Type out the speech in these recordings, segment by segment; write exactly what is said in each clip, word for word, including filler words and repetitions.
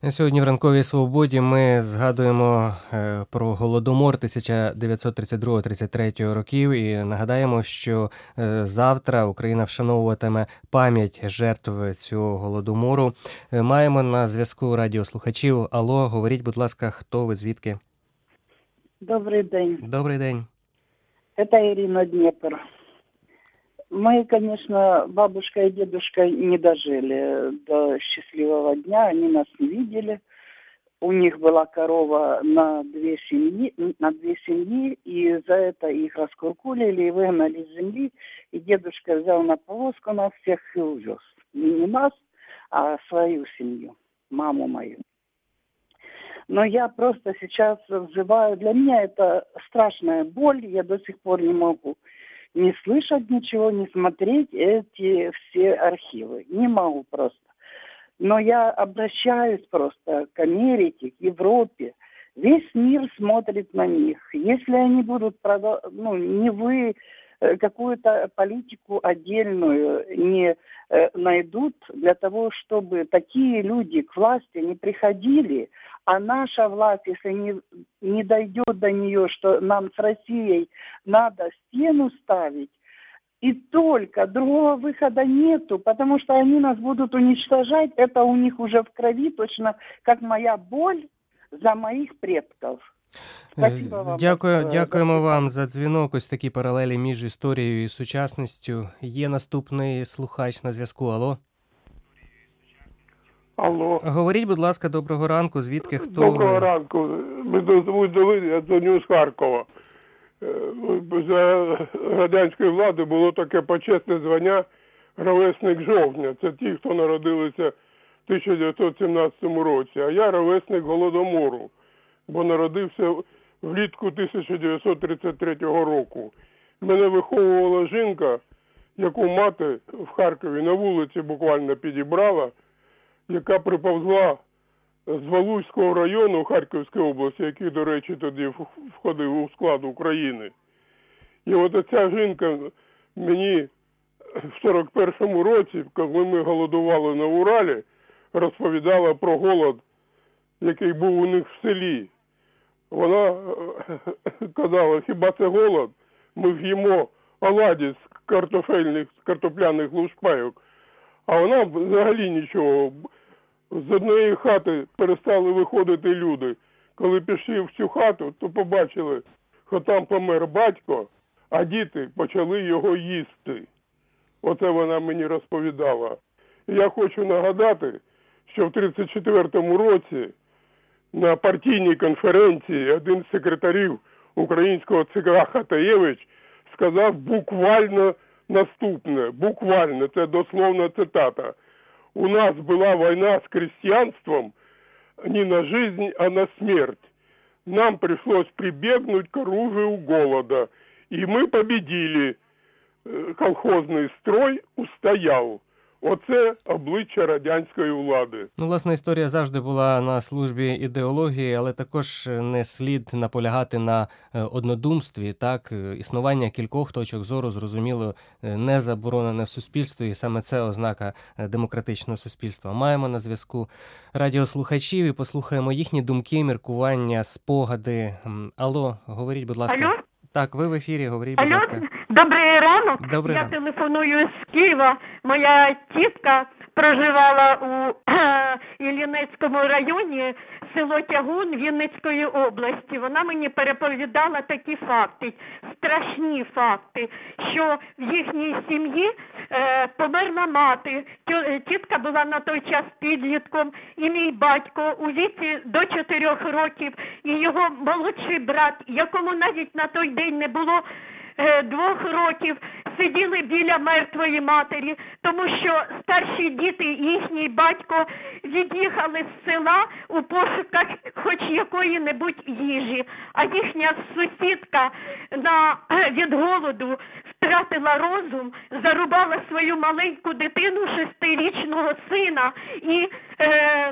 Сьогодні в «Ранковій свободі» ми згадуємо про Голодомор тисяча дев'ятсот тридцять другого - тридцять третього років і нагадаємо, що завтра Україна вшановуватиме пам'ять жертв цього Голодомору. Маємо на зв'язку радіослухачів. Алло, говоріть, будь ласка, хто ви, звідки? Добрий день. Добрий день. Это Ирина, Днепр. Мы, конечно, бабушка и дедушка не дожили до счастливого дня, они нас не видели. У них была корова на две семьи, на две семьи, и за это их раскуркулили и выгнали с земли. И дедушка взял на повозку нас всех и увез. Не нас, а свою семью, маму мою. Но я просто сейчас взываю, для меня это страшная боль, я до сих пор не могу не слышать ничего, не смотреть эти все архивы. Не могу просто. Но я обращаюсь просто к Америке, к Европе. Весь мир смотрит на них. Если они будут, продол... ну, не вы какую-то политику отдельную не э, найдут для того, чтобы такие люди к власти не приходили, а наша власть, если не, не дойдет до нее, что нам с Россией надо стену ставить, и только другого выхода нету, потому что они нас будут уничтожать, это у них уже в крови, точно как моя боль за моих предков. Дякую, дякуємо вам за дзвінок. Ось такі паралелі між історією і сучасністю. Є наступний слухач на зв'язку. Алло. Алло. Говоріть, будь ласка, доброго ранку. Звідки, хто? Доброго ранку. Мене звуть Давид, я дзвоню з Харкова. За радянської влади було таке почесне звання ровесник жовтня. Це ті, хто народилися в тисяча дев'ятсот сімнадцятому році. А я ровесник Голодомору, бо народився влітку тисяча дев'ятсот тридцять третього року. Мене виховувала жінка, яку мати в Харкові на вулиці буквально підібрала, яка приповзла з Валуйського району Харківської області, який, до речі, тоді входив у склад України. І от ця жінка мені в сорок першому році, коли ми голодували на Уралі, розповідала про голод, який був у них в селі. Вона казала, хіба це голод? Ми з'їмо оладі з картофельних, з картопляних лушпайок. А вона взагалі нічого. З однієї хати перестали виходити люди. Коли пішли в цю хату, то побачили, що там помер батько, а діти почали його їсти. Оце вона мені розповідала. І я хочу нагадати, що в тридцять четвертому році на партійній конференції один з секретарів українського ЦК Хатаєвич сказав буквально наступне, буквально, це дословна цитата. У нас была война с крестьянством не на жизнь, а на смерть. Нам пришлось прибегнуть к оружию голода. И мы победили. Колхозний строй устояв. Оце обличчя радянської влади. Ну, власне, історія завжди була на службі ідеології, але також не слід наполягати на однодумстві. Так, існування кількох точок зору, зрозуміло, не заборонене в суспільстві, і саме це ознака демократичного суспільства. Маємо на зв'язку радіослухачів і послухаємо їхні думки, міркування, спогади. Алло, говоріть, будь ласка. Алло? Так, ви в ефірі, говоріть, будь Алло? ласка. Добрий ранок. Добрий Я ранок. телефоную з Києва. Моя тітка проживала у Іллінецькому районі, село Тягун Вінницької області. Вона мені переповідала такі факти, страшні факти, що в їхній сім'ї е, померла мати. Тітка була на той час підлітком, і мій батько у віці до чотирьох років, і його молодший брат, якому навіть на той день не було двох років, сиділи біля мертвої матері, тому що старші діти і їхній батько від'їхали з села у пошуках хоч якої-небудь їжі. А їхня сусідка на, від голоду втратила розум, зарубала свою маленьку дитину, шестирічного сина, і е,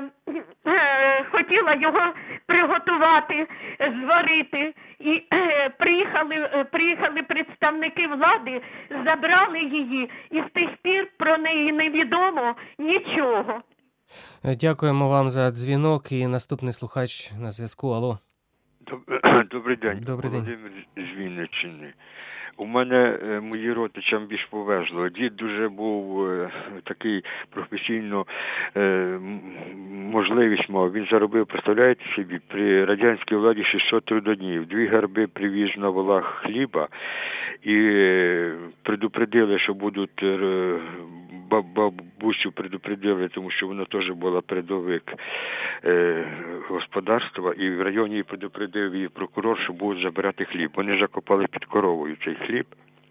е, хотіла його приготувати, зварити. І е, приїхали, е, приїхали представники влади, забрали її, і з тих пір про неї невідомо нічого. Е, Дякуємо вам за дзвінок і наступний слухач на зв'язку. Алло. Доб- Добрий день, Добрий день. Володимир з Вінниччини. У мене е, мої родичам більш повезло. Дід дуже був е, такий професійно е, м- можливість мав. Він заробив, представляєте собі, при радянській владі шістсот трудоднів. Дві гарби привіз на волах хліба і е, предупредили, що будуть е, баб- бабусю предупредили, тому що вона теж була передовик е, господарства, і в районі її предупредив її прокурор, що будуть забирати хліб. Вони закопали під коровою цей хліб.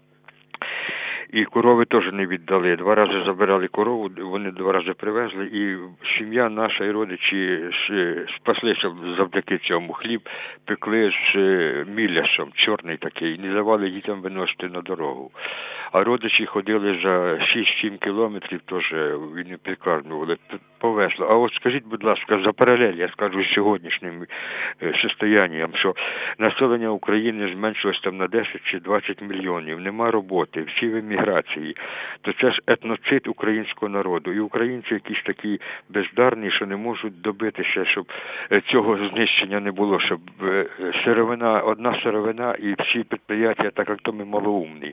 І корови теж не віддали. Два рази забирали корову, вони два рази привезли, і сім'я наша і родичі ж спаслися завдяки цьому. Хліб пекли з е, міляшем, чорний такий, не давали дітям виносити на дорогу. А родичі ходили за шість-сім кілометрів, теж він підкармлювали. Повезло. А от скажіть, будь ласка, за паралель, я скажу, з сьогоднішнім е, состоянням, що населення України зменшилось там на десять чи двадцять мільйонів, нема роботи, всі в еміграції, то це ж етноцид українського народу. І українці якісь такі бездарні, що не можуть добитися, щоб е, цього знищення не було, щоб е, сировина, одна сировина і всі підприємства, так як то ми малоумні.